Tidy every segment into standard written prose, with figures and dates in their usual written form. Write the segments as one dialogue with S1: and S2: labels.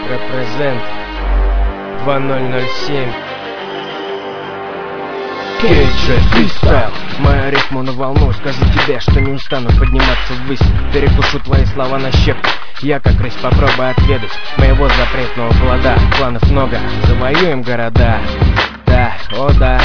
S1: Represent 2007. KJ Freestyle. Мою рифму на волну. Скажу тебе, что не устану подниматься ввысь. Перекушу твои слова на щепки. Я как рысь попробую отведать моего запретного плода. Планов много, завоюем города. Да, о да.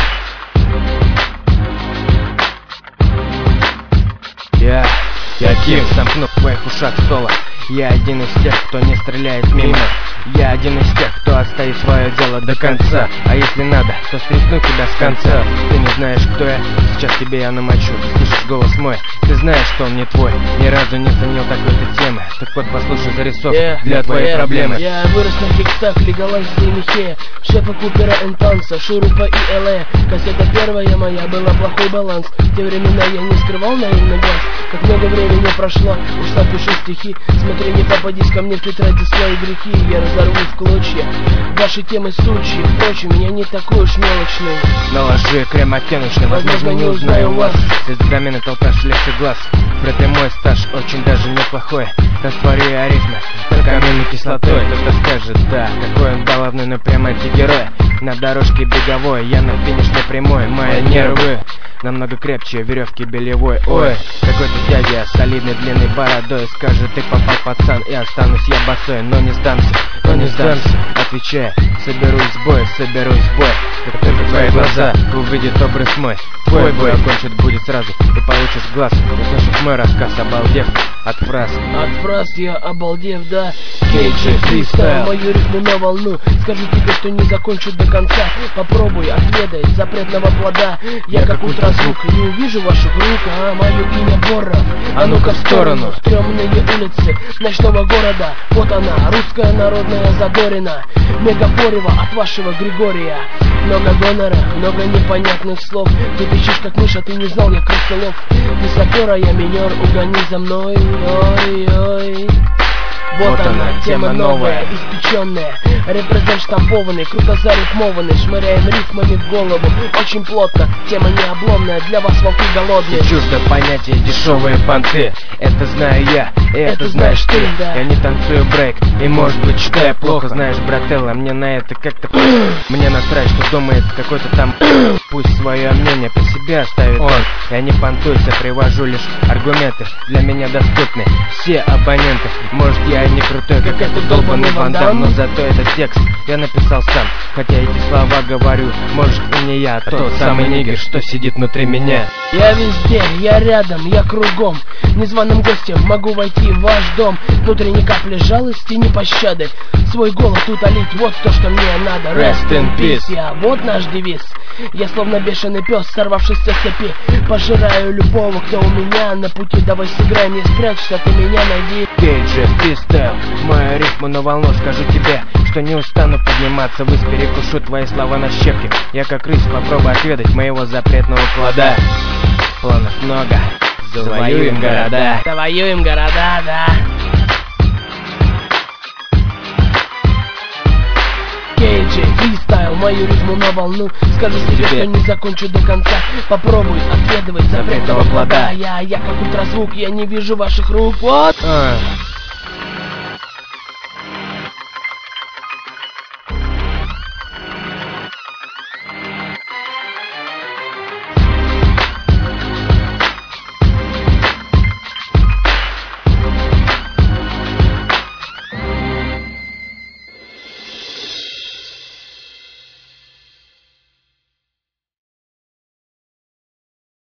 S1: Я Ким, сомкну в твоих ушах соло. Я один из тех, кто не стреляет мимо. Я один из тех, кто отстоит свое дело до конца. А если надо, то стряхну тебя с конца. Ты не знаешь, кто я, сейчас тебе я намочу. Ты слышишь голос мой, ты знаешь, что он не твой. Ни разу не ценил такой-то темы. Так вот, послушай зарисовку для твоей проблемы.
S2: Я вырос на кикстах, легалайзе и михе, Шефа Купера, Энтанса, Шурупа и Эле. Кассета первая моя, была плохой баланс. В те времена я не скрывал наивный глаз. Как много времени прошло, уж сам пишу стихи. Смотри, не попадись ко мне в тетради свои грехи. Я разорву в клочья ваши темы сучьи. Впрочем, я не такой уж мелочный.
S1: Наложи крем оттеночный, возможно, не узнаю вас. С экзамена толкаш легче глаз. Брат, и мой стаж очень даже неплохой. Растворю я рифмы каменной кислотой. Кто-то скажет, да, какой он баловный, но прям антигерой. На дорожке беговой, я на финишной прямой. Мои нервы намного крепче веревки белевой. Ой, какой-то дядя с солидной длинной бородой скажет, ты попал, пацан, и останусь я босой. Но не сдамся, отвечая, соберусь в бой. Как только твои глаза увидят образ мой, твой бой окончит будет сразу, и получишь глаз, услышав мой рассказ, обалдев от фраз.
S2: От фраз я обалдев, да. KJ Freestyle, мою рифму на волну. Скажу тебе, что не закончу до конца. Попробуй отведать запретного плода. Я как ультразвук, не увижу ваших рук. А мое имя Боров. А ну-ка в сторону. Стремные улицы ночного города. Вот она, русская народная Задорина. Мегафорева от вашего Григория. Много гонора, много непонятных слов. Ты пищишь как мышь, а ты не знал, я крысолов. Ты сапера, я минер, угони за мной. Ой-ой. Вот она, тема новая, испеченная. Репрезент штампованный, круто зарифмованный. Шмыряем рифмами в голову, очень плотно. Тема не обломная, для вас волки голодные.
S1: Чуждо понятие дешевые понты. Это знаю я, и это знаешь ты, да. Я не танцую брейк, и может быть считаю плохо. Знаешь, брателла, мне на это как-то мне насрать, что думает какой-то там. Пусть свое мнение по себе оставит он. Я не понтуюсь, а привожу лишь аргументы, для меня доступны все абоненты. Может, я и не крутой, как этот долбанный Ван Дам, но зато этот текст я написал сам. Хотя эти слова говорю, может, и не я, а тот самый нигер, что сидит внутри меня.
S2: Я везде, я рядом, я кругом. Незваным гостем могу войти в ваш дом. Внутри ни капли жалости, ни пощады. Свой голод утолить, вот то, что мне надо.
S1: Rest in peace.
S2: Я, вот наш девиз. Я словно бешеный пес, сорвавшийся с цепи. Пожираю любого, кто у меня на пути. Давай сыграем, не спрячься, ты меня найди.
S1: KJ Freestyle, мою рифму на волну. Скажу тебе, что не устану подниматься ввысь. Перекушу твои слова на щепки. Я как рысь попробую отведать моего запретного плода. Планов много, завоюем города.
S2: Завоюем города, да. KJ Freestyle, мою рифму на волну. Скажу себе, что не закончу до конца. Попробуй отведывать запретного плода. Я как ультразвук, я не вижу ваших рук. Вот.